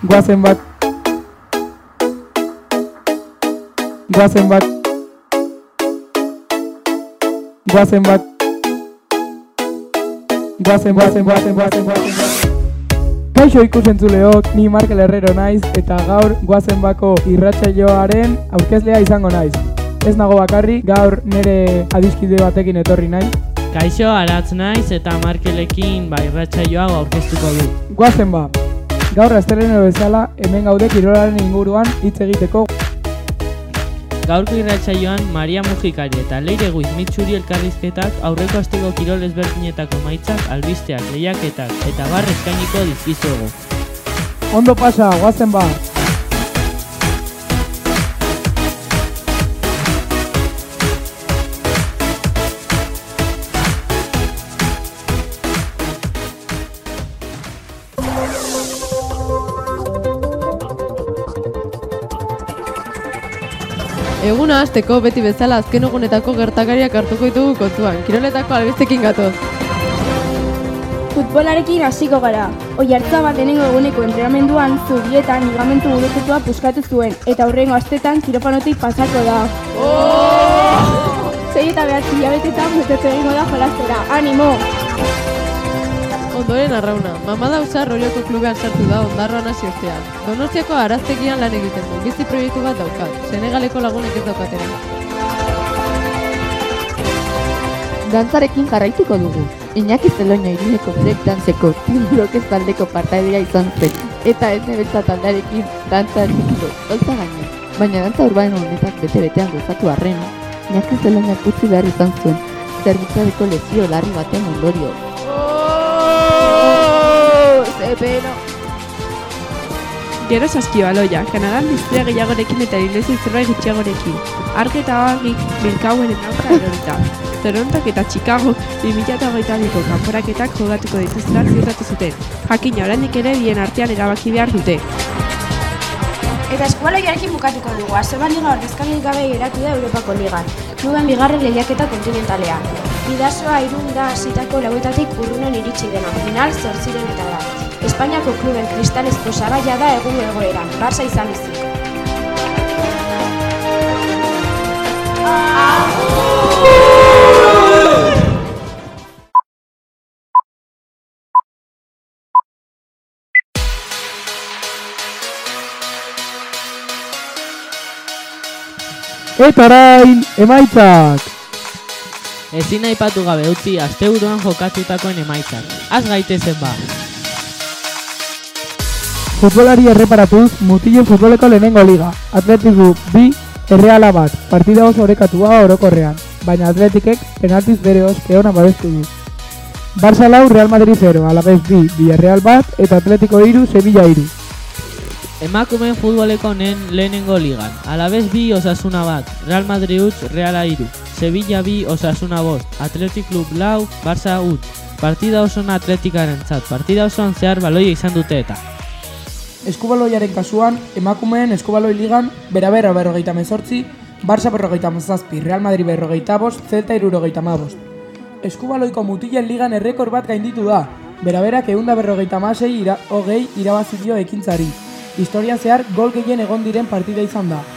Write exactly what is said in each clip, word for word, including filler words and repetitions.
Guazen bat. Guazen bat. Guazen bat. Guazen, guazen, guazen, guazen, guazen. Kaixo ikusentzuleok, ni Markel Herrero naiz eta gaur Guazen bako irratsaioaren aurkezlea izango naiz. Ez nago bakarrik, gaur nire adiskide batekin etorri naiz. Kaixo, Aratz naiz eta Markelekin ba irratsaioa aurkeztuko du. Guazen ba. Gaur astelehen bezala hemen gaude kirolaren inguruan hitz egiteko. Gaurko irratsaioan Maria Mujikari eta Leire Guizmitxuri elkarrizketak aurreko asteko kirol ezberdinetako emaitzak, albisteak, lehiaketak eta bar eskainiko dizkizuegu. Ondo pasa, Guazen ba! Eguna hasteko beti bezala azken egunetako gertakariak hartuko ditugu kontuan. Kiroletako albistekin gatoz. Futbolarekin hasiko gara. Oiartzabal lehenengo eguneko entrenamenduan zubietan ligamentu guruzetua puskatu zuen eta hurrengo astetan kirofanotik pasako da. Oh! Sei eta behatzi hilabetetan betetze egingo da jolastera. Animo! Ondoren arrauna, Mamada Usar Orioko klubean sartu da Ondarroan hasi ostean. Donostiako araztegian lan egiten du, bizi proiektu bat daukat, Senegaleko lagunek ez daukatena. Dantzarekin jarraituko dugu. Iñaki Zeloña Iruñeko breakdanceko Team Brokez taldeko partaidea izan zen, eta ez nebeltza taldearekin dantza erritiko, holtza gaine. Baina dantza urbano honetak bete-betean gozatu arren, Iñaki Zeloña utzi behar izan zuen, zerbitzadeko lesio larri baten ondorio. Zepeno! Gero saskibaloia, Kanadan biztea gehiagorekin eta inglesi zerbait gutxiagorekin. Ark eta Agik Bilkauen aurka erorita. Torontok eta Chicago bi mila hogeita biko kanporaketak jogatuko dituztela ziurtatu zuten. Jakina oraindik ere bien artean erabaki behar dute. Eta eskubaloiarekin bukatuko dugu, Asoba Liga ordezkari gabe geratu da Europako Ligan. Kluben bigarren lehiaketa kontinentalean. Bidasoa Irun da hasitako lauetatik urrunen iritsi dena, final zortziren eta da. Espainiako kluben kristalezko sabaia da egun egoeran, Barça izan izik. Eta orain, emaitzak! Ezin aipatu gabe utzi asteburuan jokatutakoen emaitzak. Az gaitezen ba! Futbolari erreparatuz, mutilen futboleko lehenengo liga. Atletiku bi, Erreala bat, partida oso orekatua orokorrean, baina Atletikek penaltiz bere oske ona babestu du. Barça lau, Real Madrid zero, Alavés bi, Villarreal bat, eta Atletico hiru, Sevilla hiru. Emakumeen futboleko nen lehenengo ligan. Alavés bi, Osasuna bat, Real Madrid huts, Reala hiru, Sevilla bi, Osasuna bost, Athletic Club lau, Barça huts. Partida osoan Atleticarentzat, partida osoan zehar baloia izan dute eta. Eskubaloiaren kasuan, emakumeen eskubaloi ligan, Berabera berrogeita hemezortzi, Barça berrogeita hamazazpi, Real Madrid berrogeita bost, Celta hirurogeita hamabost. Eskubaloiko mutilen ligan errekor bat gainditu da, Beraberak ehunda berrogeita hamasei ira, hogei irabazi dio ekintzari. Historian zehar gol gehien egon diren partida izan da.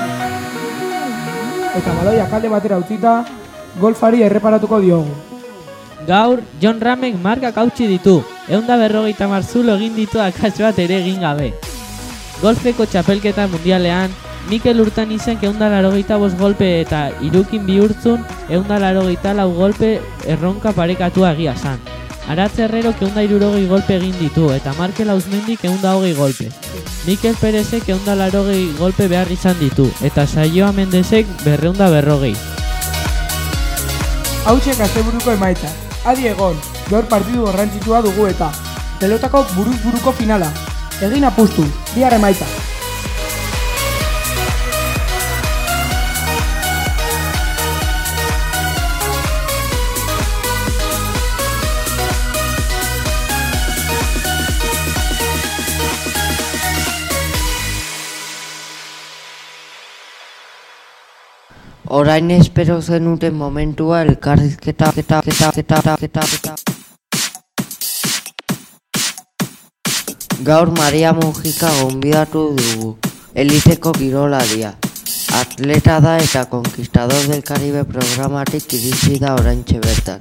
Eta baloia kalde batera utzita, golfari erreparatuko diogu. Gaur, Jon Ramek markak hautsi ditu, ehunda berrogeita hamar zulo egin ditu akats bat ere egin gabe. Golfeko txapelketa mundialean, Mikel Urtanizen ehunda laurogeita bost golpe eta Irukin Bihurtzun ehunda laurogeita lau golpe erronka parekatua egia san. Aratz Herrero ehunda hirurogei golpe egin ditu eta Markel Auzmendik ehunda hogei golpe. Mikel Perezek ehunda laurogei golpe behar izan ditu eta Saioa Mendesek berrehunda berrogei. Hautsek asteburuko emaitza. Adi egon, gaur partidu garrantzitsua dugu eta pelotako buruz buruko finala. Egin apustu, bihar emaitza. Orain espero zenuten momentua elkarrizketa keta keta keta keta keta. Gaur Maria Mujika gonbidatu dugu, eliteko kirolaria. Atleta da eta Conquistador del Caribe programatik iritsi da oraintxe bertan.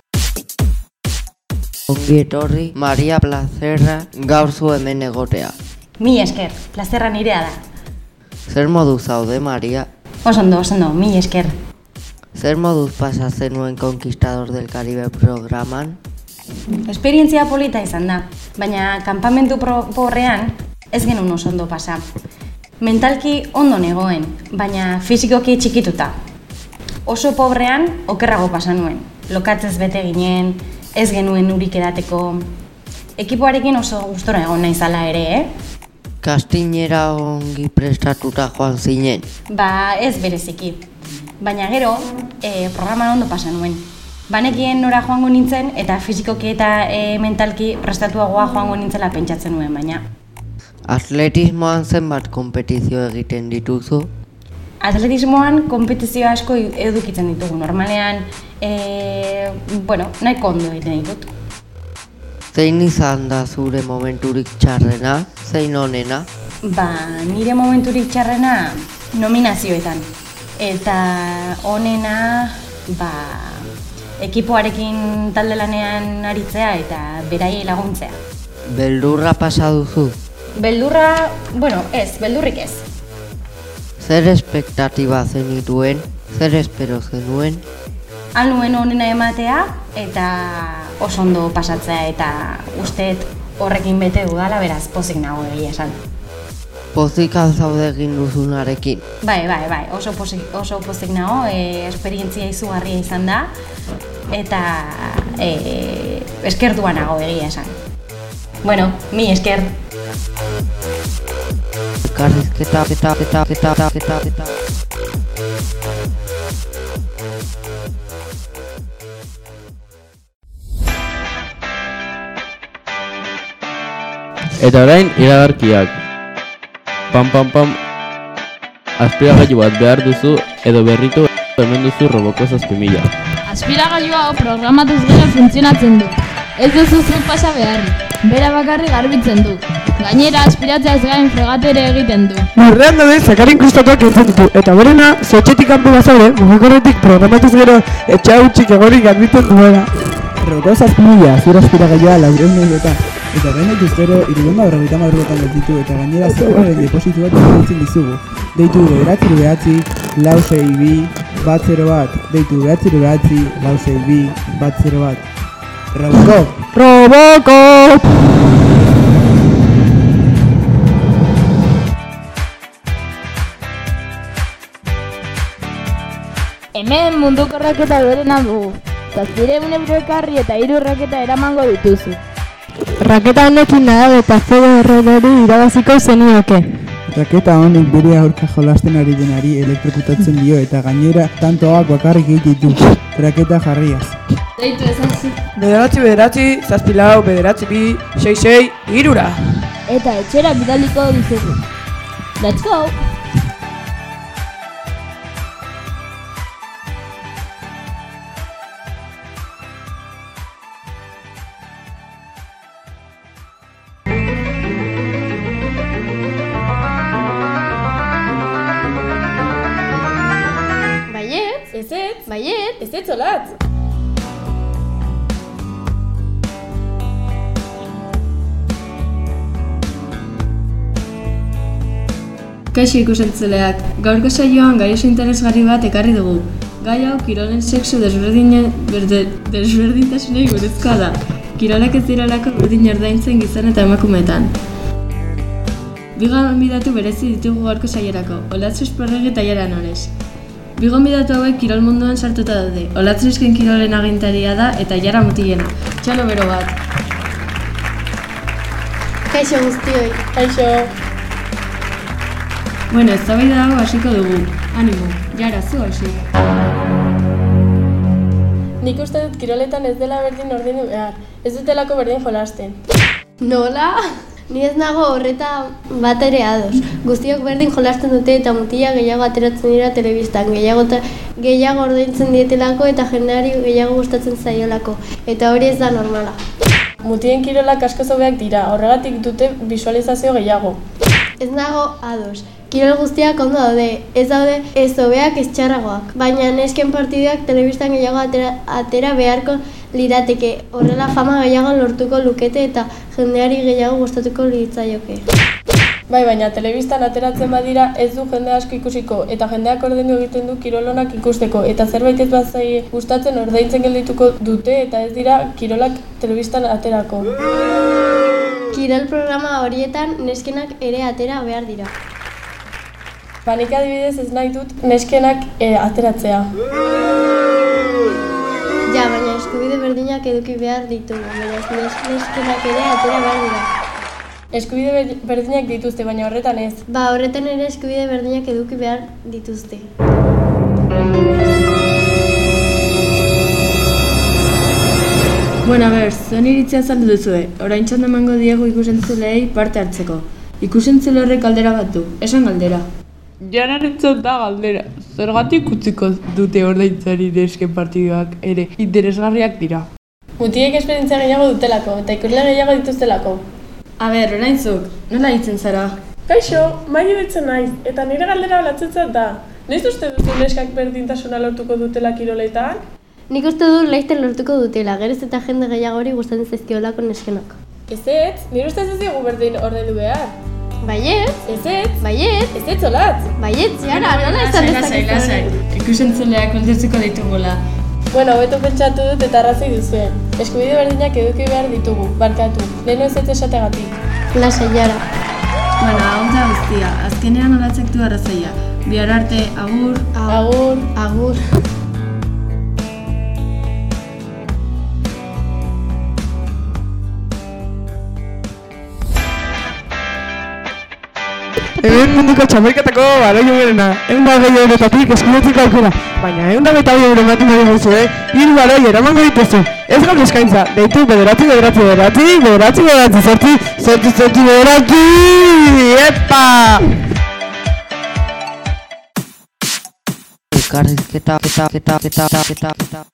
Ongi etorri, Maria plazerra gaur zu hemen egotea. Mi esker, plazerra nirea da. Zer moduz zaude, Maria? Osondo, osondo, mi esker. Zer moduz pasa zenuen Conquistador del Caribe programan? Esperientzia polita izan da, baina kanpamentu porrean ez genuen oso ondo pasa. Mentalki ondo negoen, baina fisikoki txikituta. Oso pobrean okerrago pasa nuen. Lokatzez bete ginen, ez genuen urik edateko. Ekipoarekin oso gustora egon naizala ere, eh? Kastinera ongi prestatuta joan zinen? Ba, ez bereziki. Baina gero, e, programan ondo pasa nuen. Banekien nora joango nintzen eta fisikoki eta e, mentalki prestatuagoa joango nintzela pentsatzen nuen, baina. Atletismoan zenbat konpetizio egiten dituzu? Atletismoan konpetizio asko edukitzen ditugu. Normalean, e, bueno, nahiko ondo egiten ditut. Zein izan da zure momenturik txarrena, zein onena? Ba, nire momenturik txarrena nominazioetan. Eta onena, ba, ekipoarekin talde lanean aritzea eta beraiei laguntzea. Beldurra pasa duzu? Beldurra, bueno, ez, beldurrik ez. Zer espektatiba zenituen, zer espero zenuen? Han nuen onena ematea eta oso ondo pasatzea eta usteet horrekin bete dudala, beraz pozik nago egia esan. Pozik alzaude egin duzunarekin? Bai, bai, bai, oso pozik, oso pozik nago, e, esperientzia izugarria izan da eta e, eskertua nago egia esan. Bueno, mi esker. Elkarrizketa, eta, eta, eta, eta, eta, eta. Eta orain iragarkiak. Pam pam pam. Aspiragailu bat behar duzu edo berritu hemen duzu Roboko zazpi mila. Aspiragailu hau programatuz gero funtzionatzen du. Ez duzu zuk pasa beharrik. Bera bakarrik garbitzen du. Gainera aspiratzea ez gain fregatu ere egiten du. Lurrean daude zakarin krustatuak entzun ditu, eta berena, zotxetik kanpo bazaude, mugikorretik programatuz gero etxa hutxik egorik garbitzen duela. Roboko zazpi mila, zure aspiragailua laurehun eurotan. Eta orain daituz gero, hirurehun berrogeita hamar eurotan gelditu eta gainera zerraren depositu bat egiten dizugu. Deitu bederatzi behatzi, lau sei bi, bat zero bat. Deitu bederatzi behatzi, lau sei bi, bat zero bat. Robocop! Robocop! Hemen munduko raketa berena dugu. Zazpireun euro ekarri eta hiru raketa eramango dituzu. Raketa honekin nada eta zego errorori irabaziko zenioke. Raketa honek bere aurka jolasten ari denari elektrokutatzen dio eta gainera tantoak bakarrik egiten ditu. Raketa jarriaz. Deitu esan zu. Bederatzi bederatzi, zazpilau, bederatzi bi, sei sei, hirura. Eta etxera bidaliko dizugu. Let's go! Ezetz? Baiet? Ezetz olatz? Kaixo ikusentzuleak, gaurko saioan gai oso interesgarri bat ekarri dugu. Gai hau kirolen sexu desberdintasunei buruzkoa da. Kirolak ez direlako berdin ordaintzen gizon eta emakumeetan. Bi gonbidatu berezi ditugu gaurko saiorako, Olatz Esporregi eta Jara Nores. Bi gonbidatu hauek kirol munduan sartuta daude. Olatz nesken kirolen agintaria da eta Jara mutilena. Txalo bero bat. Kaixo guztioi. Kaixo. Bueno, eztabaida hau hasiko dugu. Animo, Jara, zu hasi. Nik uste dut kiroletan ez dela berdin ordaindu behar. Ez dutelako berdin jolasten. Nola? Ni ez nago horreta bat ere ados. Guztiok berdin jolasten dute eta mutila gehiago ateratzen dira telebistan. Gehiago, gehiago ordaintzen dietelako eta jendeari gehiago gustatzen zaiolako. Eta hori ez da normala. Mutien kirolak asko hobeak dira, horregatik dute visualizazio gehiago. Ez nago ados. Kirol guztiak ondo daude, ez daude ez hobeak ez txarragoak. Baina nesken partiduak telebistan gehiago atera, atera beharko lirateke. Horrela fama gehiago lortuko lukete eta jendeari gehiago gustatuko litzaioke. Bai, baina telebistan ateratzen badira ez du jende asko ikusiko eta jendeak ordaindu egiten du kirolonak ikusteko eta zerbait ez bazaie gustatzen ordaintzen geldituko dute eta ez dira kirolak telebistan aterako. Kirol programa horietan neskenak ere atera behar dira. Ba, nik adibidez ez nahi dut neskenak e, ateratzea. Ja, baina eskubide berdinak eduki behar ditugu, baina neskenak ere atera behar dira. Eskubide berdinak dituzte, baina horretan ez. Ba, horretan ere eskubide berdinak eduki behar dituzte. Bueno, a ber, zuen iritzia azaldu duzue. Orain txanda emango diegu ikusentzulei parte hartzeko. Ikusentzule horrek galdera bat du, esan galdera. Janarentzat da galdera. Zergatik utziko dute ordaintzari nesken partiduak ere interesgarriak dira. Mutiek esperientzia gehiago dutelako eta ikusle gehiago dituztelako. A ber, orain zuk, nola hitzen zara? Kaixo, Maia ditzen naiz, eta nire galdera latzetzat da. Noiz uste duzu neskak berdintasuna lortuko dutela kiroletan? Nik uste dut laizten lortuko dutela, gerez eta jende gehiagori gustatzen zaizkiolako neskenak. Ez ez, nire ustez ez dugu berdin ordaindu behar. Baiet? Ez ez? Baiet? Ez ez olatz? Baiet, ziara, nola izan dezakezu? Lasai, lasai, ikusentzeleak kontzertziko ditugula. Bueno, beto pentsatu dut eta arrazoi duzuen. Eskubide berdinak eduki behar ditugu, barkatu. Leheno ez ez esategatik. Lasai, jara. Bueno, hau da guztia, azkenean olatzek du arrazoia. Bihar arte, agur, agur, agur. Hemen munduko txamelketako baloi uberena, egun da gehi eurotatik eskuletziko aukera, baina egun da beta hori euro ematen dut guzu, eh? Hiru baloi eramango dituzu, ez gaur eskaintza, deitu bederatzi, bederatzi, bederatzi, bederatzi, bederatzi, zortzi, zortzi, zortzi, bederatzi, epa! Elkarrizketa, keta, keta, keta, keta, keta.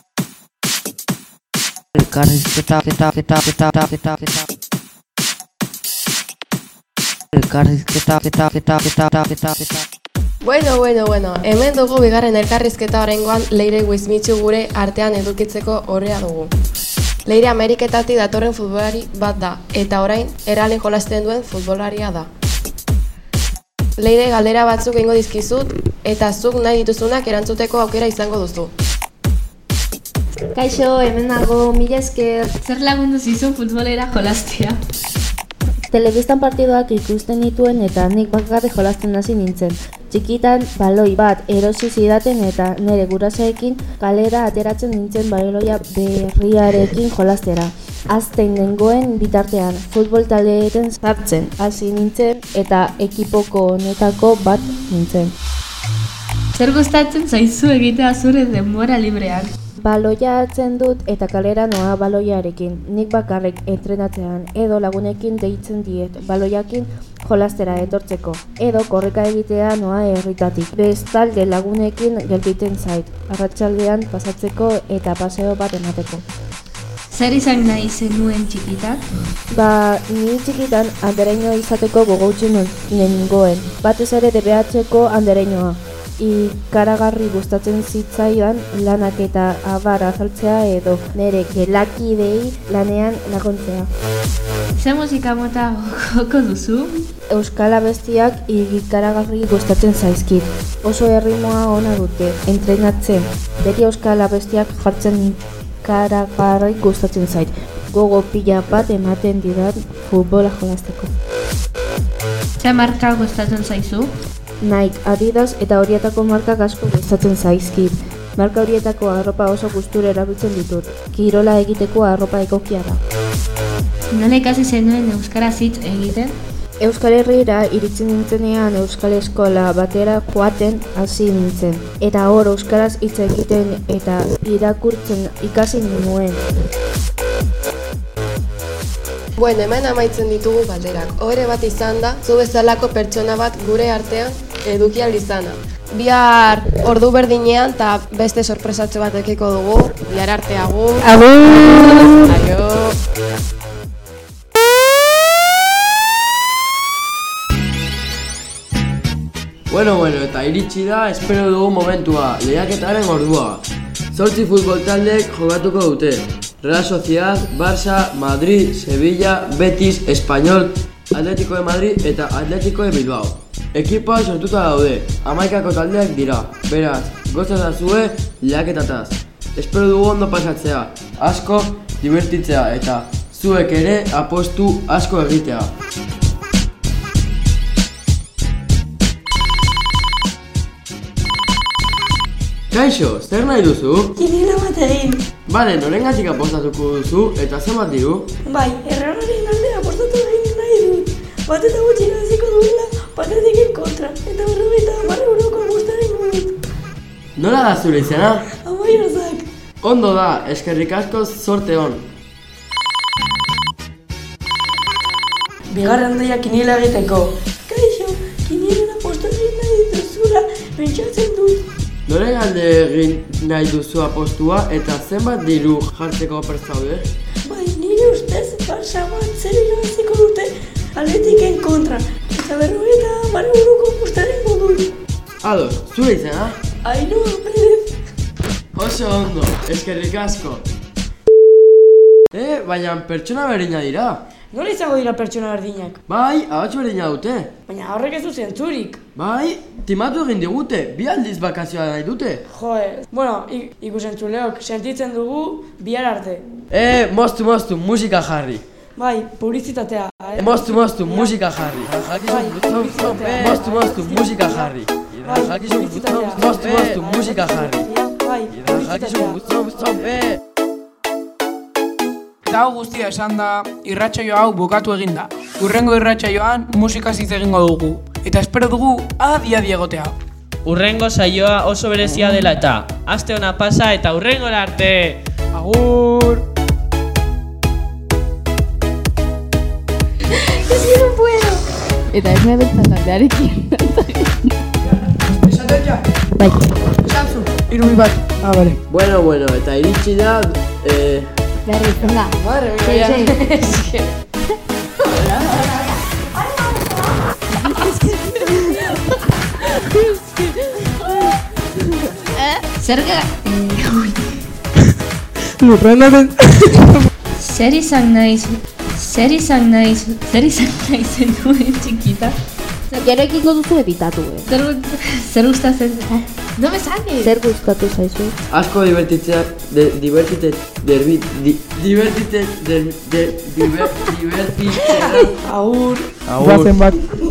Elkarrizketa, keta, keta, keta, keta, keta. Elkarrizketa, keta, keta, keta, keta, keta. Bueno, bueno, bueno, hemen dugu bigarren elkarrizketa horrengoan Leire Wismitxu gure artean edukitzeko horrea dugu. Leire Ameriketatik datorren futbolari bat da, eta orain eralen jolasten duen futbolaria da. Leire galdera batzuk egingo dizkizut, eta zuk nahi dituzunak erantzuteko aukera izango duzu. Kaixo, hemen nago, mila esker. Zer lagundu zizun futbolera jolastea? Telebistan partiduak ikusten nituen eta nik bakarrik jolasten hasi nintzen. Txikitan baloi bat erosi zidaten eta nire gurasoekin kalera ateratzen nintzen baloia berriarekin jolastera. Azten nengoen bitartean, futbol taldeetan sartzen hasi nintzen eta ekipoko honetako bat nintzen. Zer gustatzen zaizu egitea zure denbora librean? Baloia hartzen dut eta kalera noa baloiarekin, nik bakarrik entrenatzean edo lagunekin deitzen diet baloiakin jolastera etortzeko, edo korrika egitea noa herritatik. Bestalde lagunekin gelbiten zait, arratsaldean pasatzeko eta paseo bat emateko. Zer izan nahi zenuen txikitan? Ba, ni txikitan andereño izateko gogotxun nengoen, batez ere D B H-ko andereñoa. Ikaragarri gustatzen zitzaidan lanak eta abar azaltzea edo nire gelakidei lanean laguntzea. Ze musika mota joko duzu? Euskal abestiak ikaragarri gustatzen zaizkit. Oso erritmoa ona dute, entrenatzen. Beti euskal abestiak jartzen ikaragarri gustatzen zait. Gogo pila bat ematen didan futbola jolasteko. Ze marka gustatzen zaizu? Nike, Adidas eta horietako markak asko gustatzen zaizkit. Marka horietako arropa oso gustura erabiltzen ditut. Kirola egiteko arropa egokia da. Nola ikasi zenuen euskaraz hitz egiten? Euskal Herrira iritsi nintzenean euskal eskola batera joaten hasi nintzen. Eta hor euskaraz hitz egiten eta irakurtzen ikasi nuen. Bueno, hemen amaitzen ditugu galderak. Ohore bat izan da, zu bezalako pertsona bat gure artean eduki ahal izana. Bihar ordu berdinean eta beste sorpresatxo bat ekiko dugu. Bihar arte agur. Agur! Aio! Bueno, bueno, eta iritsi da, espero dugu momentua, lehiaketaren ordua. Zortzi futbol taldeek jokatuko dute. Real Sociedad, Barça, Madrid, Sevilla, Betis, Espanyol, Atletico de Madrid eta Atletico de Bilbao. Ekipoa sortuta daude, hamaikako taldeak dira. Beraz, gozazazue lehiaketataz. Espero dugu ondo pasatzea, asko divertitzea eta zuek ere apostu asko egitea. Kaixo, zer nahi duzu? Kiniela bat egin. Bale, norengatik apostatuko duzu eta zenbat diru? Bai, errararen alde apostatu egin nahi dut. Bat eta gutxi naziko duela, patetiken kontra. Eta berrogeita hamar euroko apostaren dut. Nola da zure izena? Amairozak. Ondo da, eskerrik asko zorte hon. Bigarren daia kiniela egiteko. Kaixo, kinielen apostatu egin nahi dituzula, pentsatzen dut. Noren alde egin nahi duzu apostua eta zenbat diru jartzeko prest zaude? Bai, nire ustez Barça bat zer irabaziko dute Atletiken kontra. Eta berrogeita hamar euroko apostaren dut. Ados, zure izena? Ainhoa Perez. Oso ondo, eskerrik asko. Eh, baina pertsona berdina dira. Nola izango dira pertsona berdinak? Bai, ahots berdina dute. Baina horrek ez du zentzurik. Bai, timatu egin digute, bi aldiz bakazioa nahi dute. Joe, bueno, ikusentzuleok, sentitzen dugu bihar arte. Eh, moztu, moztu, musika jarri. Bai, publizitatea. Eh, moztu, moztu, musika jarri. Moztu, moztu, musika jarri. Moztu, moztu, musika jarri. Bai, publizitatea. Eta hau guztia esan da, irratsaio hau bukatu egin da. Urrengo irratsaioan musikaz hitz egingo dugu. Eta espero dugu adi-adi egotea. Urrengo saioa oso berezia dela eta aste ona pasa eta urrengora arte. Agur! Ez que no puedo! Eta ez nebeltza taldearekin. Esaten ja? Bai. Esan Irubi bat. Ah, bale. Bueno, bueno, eta iritsi da, eh... Berriz, venga. Madre mía, ya. Es que... Zerga... Lurrenaren... Zer izan naiz... Zer izan naiz... Zer izan naizen duen txikita? Gero ekiko duzu editatu, eh? Zer, zer gustatzen... No me saques! Zer gustatu zaizu? Asko divertitzea... De, divertite... Derbi... Di, divertite... Der, de, diver, divertitzea... Agur! Agur! Guazen bat...